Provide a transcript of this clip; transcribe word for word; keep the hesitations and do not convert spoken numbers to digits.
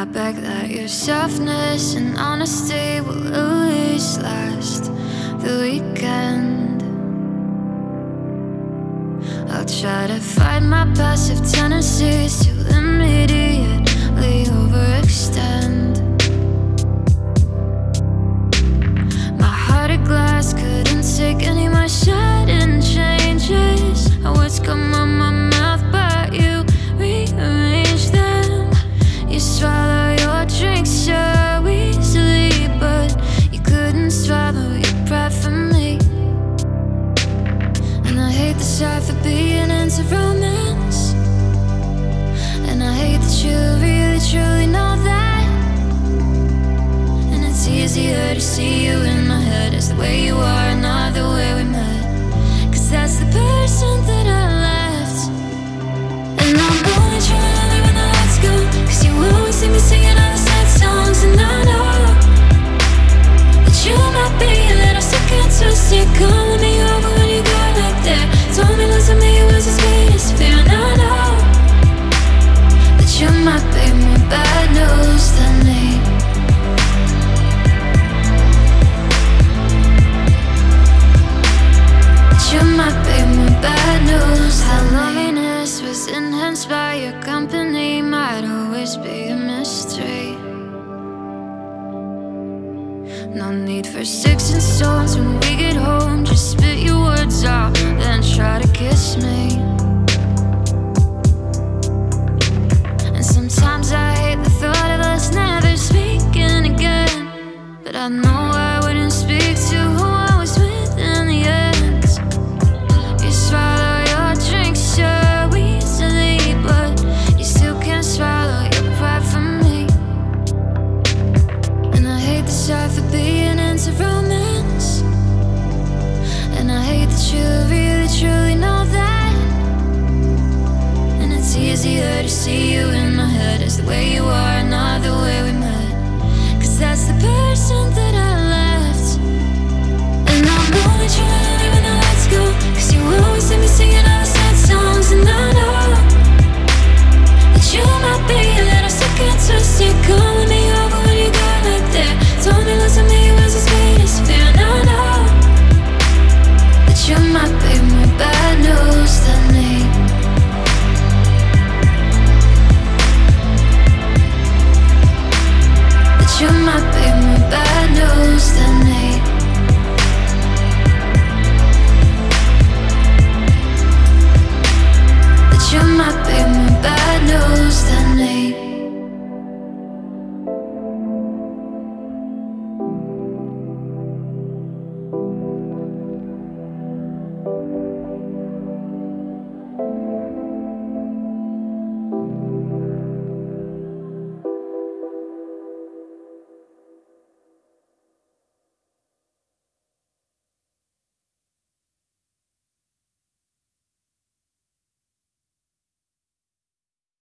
I beg that your softness and honesty will at least last the weekend. I'll try to fight my passive tendencies to immediately overextend. My heart of glass couldn't take any more sudden changes. Words come on my mouth, but you rearrange them. You swallow your drink so easily, but you couldn't swallow your pride for me. And I hate the sight for being into romance, and I hate that you really truly know that. And it's easier to see you in my head as the way you are, not the way we met. Cause that's the person that I left. And I'm only trying to live when the lights go, cause you always see me singing all the sad songs. And I know that you might be a little sick and twisted, calling me over when you go like that. Told me listen to me, it was his greatest fear. And I know that you might be more bad news than me. You might be more bad news. How loneliness was enhanced by your company might always be a mystery. No need for sticks and stones when we get home. Just spit your words out, then try to kiss me. And sometimes I hate the thought of us never speaking again, but I know I wouldn't speak to who I was with in the end. Swallow your drink so easily, but you still can't swallow your pride for me. And I hate the sight for being into romance, and I hate that you really truly know that. And it's easier to see you in my head as the way you are, not the way we met. Cause that's the person that I left. And I'm only trying to live when the lights go, cause you always see me singing all the sad songs. And I know that you might be a little sick and twisted, calling me over when you go like that. Told me listen to me, it was his greatest fear. And I know that you might